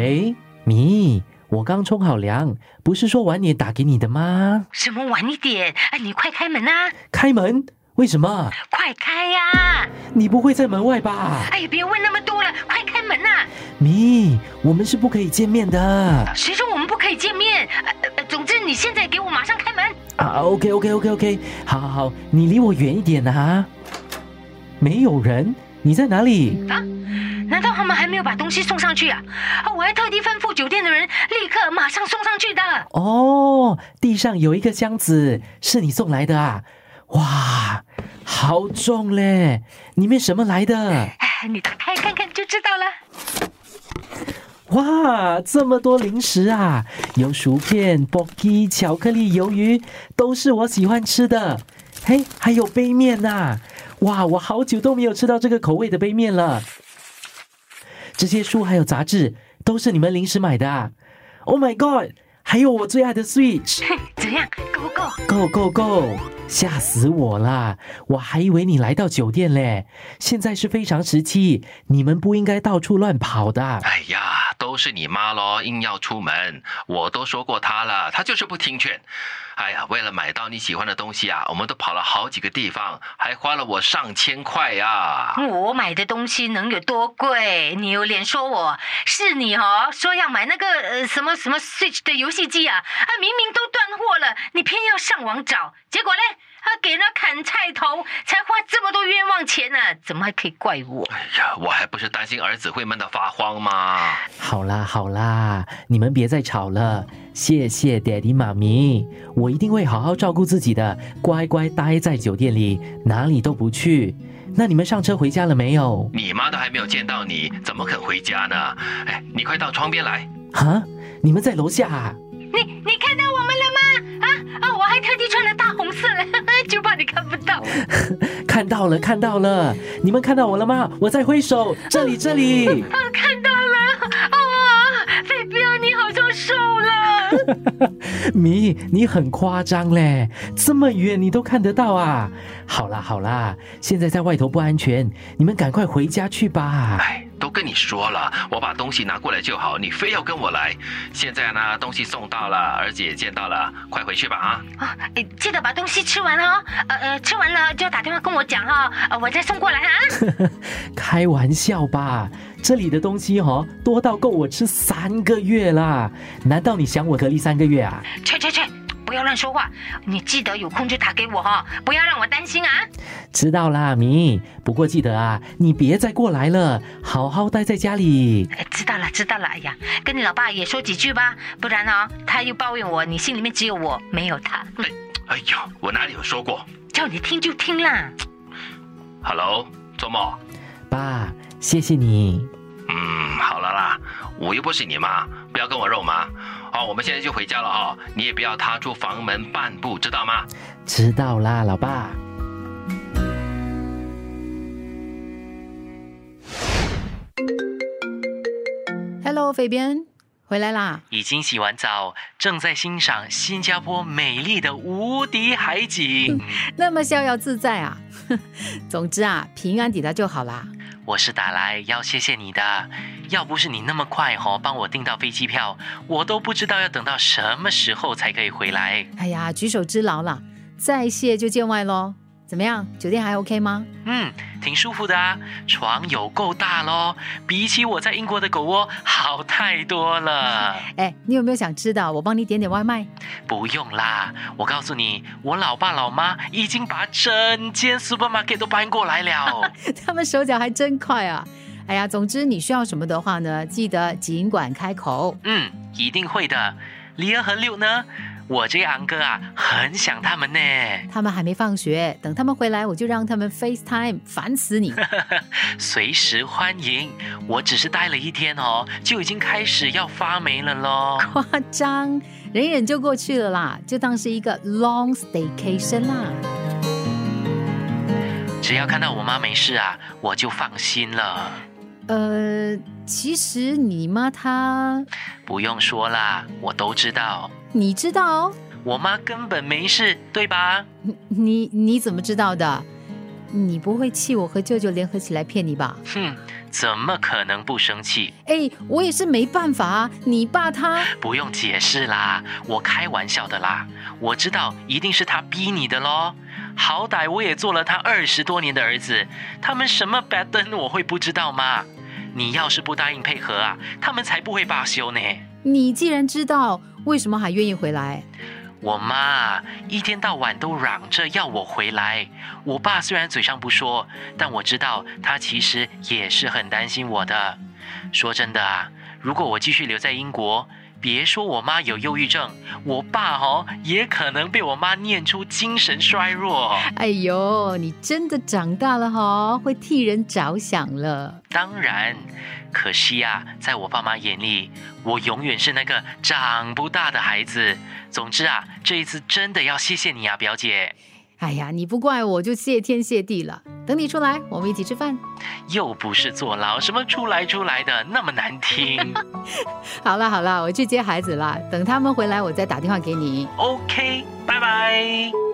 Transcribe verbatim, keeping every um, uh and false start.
喂，咪，我刚冲好凉，不是说晚点打给你的吗？ 什么晚一点？哎，你快开门啊！ 开门？为什么？ 快开呀！ 你不会在门外吧？ 哎，别问那么多了，快开门啊！ 咪，我们是不可以见面的。 谁说我们不可以见面？呃呃，总之你现在给我马上开门。 啊 ，OK OK OK OK， 好好好，你离我远一点啊。没有人，你在哪里？ 啊？难道他们还没有把东西送上去啊？啊，我还特地吩咐酒店的人立刻马上送上去的。 哦，地上有一个箱子，是你送来的啊？哇，好重嘞！里面什么来的？ 哎，你打开看看就知道了。 哇，这么多零食啊！有薯片、波基、巧克力、鱿鱼，都是我喜欢吃的。嘿，还有杯面啊！哇，我好久都没有吃到这个口味的杯面了。这些书还有杂志都是你们临时买的啊 ！Oh my god！ 还有我最爱的 Switch， 怎样 ？Go 不够？ 够够够！吓死我啦！我还以为你来到酒店嘞。现在是非常时期，你们不应该到处乱跑的。 哎呀，都是你妈咯，硬要出门。我都说过她了，她就是不听劝。哎呀，为了买到你喜欢的东西啊，我们都跑了好几个地方，还花了我上千块呀。 我买的东西能有多贵？你有脸说我？是你哦，说要买那个呃什么什么 Switch 的游戏机啊，啊明明都断货了，你偏要上网找，结果嘞？他给那砍菜头，才花这么多冤枉钱呢、啊，怎么还可以怪我？ 哎呀，我还不是担心儿子会闷得发慌吗？ 好啦好啦，你们别再吵了。谢谢 Daddy 妈咪，我一定会好好照顾自己的，乖乖待在酒店里，哪里都不去。那你们上车回家了没有？ 你妈都还没有见到你，怎么肯回家呢？哎，你快到窗边来。 啊？你们在楼下啊？ 你你看到我们了吗？啊啊！我还特地穿了大红色的，就怕你看不到。 看到了看到了，你们看到我了吗？我在挥手，这里这里。 啊，看到了。哦，飞镖，你好像瘦了。 咪，你很夸张嘞，这么远你都看得到啊？好啦好啦，现在在外头不安全，你们赶快回家去吧。 哎，都跟你说了，我把东西拿过来就好，你非要跟我来。现在呢，东西送到了，儿子也见到了，快回去吧啊！ 啊，记得把东西吃完哦。呃呃，吃完了就打电话跟我讲哈、哦，我再送过来啊。 开玩笑吧，这里的东西哦，多到够我吃三个月啦。难道你想我隔离三个月啊？ 去去去！不要乱说话，你记得有空就打给我哈、哦，不要让我担心啊。 知道啦，咪。不过记得啊，你别再过来了，好好待在家里。 知道了，知道了。哎呀，跟你老爸也说几句吧，不然哦，他又抱怨我，你心里面只有我，没有他。 哎，哎呀，我哪里有说过？ 叫你听就听啦。 Hello， 周末。 爸，谢谢你。 嗯，好了啦，我又不是你妈，不要跟我肉麻。哦，我们现在就回家了哦，你也不要踏出房门半步，知道吗？ 知道啦，老爸。 Hello， 飞边，回来啦！ 已经洗完澡，正在欣赏新加坡美丽的无敌海景， 那么逍遥自在啊！总之啊，平安抵达就好啦。 我是打来要谢谢你的，要不是你那么快哦帮我订到飞机票，我都不知道要等到什么时候才可以回来。 哎呀，举手之劳啦，再谢就见外咯。怎么样，酒店还 OK 吗？ 嗯，挺舒服的啊，床有够大咯，比起我在英国的狗窝好太多了。 哎，你有没有想吃的？我帮你点点外卖。 不用啦，我告诉你，我老爸老妈已经把整间 supermarket 都搬过来了。 他们手脚还真快啊！哎呀，总之你需要什么的话呢，记得尽管开口。 嗯，一定会的。李儿和六呢？我这个昂哥啊，很想他们呢。 他们还没放学，等他们回来我就让他们 FaceTime， 烦死你。 随时欢迎，我只是待了一天哦，就已经开始要发霉了咯。 夸张，忍一忍就过去了啦，就当是一个 long staycation 啦。 只要看到我妈没事啊，我就放心了。 呃，其实你妈她…… 不用说啦，我都知道。 你知道？ 我妈根本没事，对吧？ 你你怎么知道的？ 你不会气我和舅舅联合起来骗你吧？ 哼，怎么可能不生气？ 哎，我也是没办法啊，你爸他…… 不用解释啦，我开玩笑的啦。我知道一定是他逼你的咯。好歹我也做了他二十多年的儿子，他们什么 pattern 我会不知道吗？你要是不答应配合啊，他们才不会罢休呢。 你既然知道，为什么还愿意回来？ 我妈一天到晚都嚷着要我回来，我爸虽然嘴上不说，但我知道他其实也是很担心我的。说真的啊，如果我继续留在英国，别说我妈有忧郁症，我爸哦也可能被我妈念出精神衰弱。 哎呦，你真的长大了哦，会替人着想了。 当然，可惜啊，在我爸妈眼里，我永远是那个长不大的孩子。总之啊，这一次真的要谢谢你啊，表姐。 哎呀，你不怪我就谢天谢地了。等你出来，我们一起吃饭。 又不是坐牢，什么出来出来的那么难听。 好了好了，我去接孩子了，等他们回来我再打电话给你。 OK， 拜拜。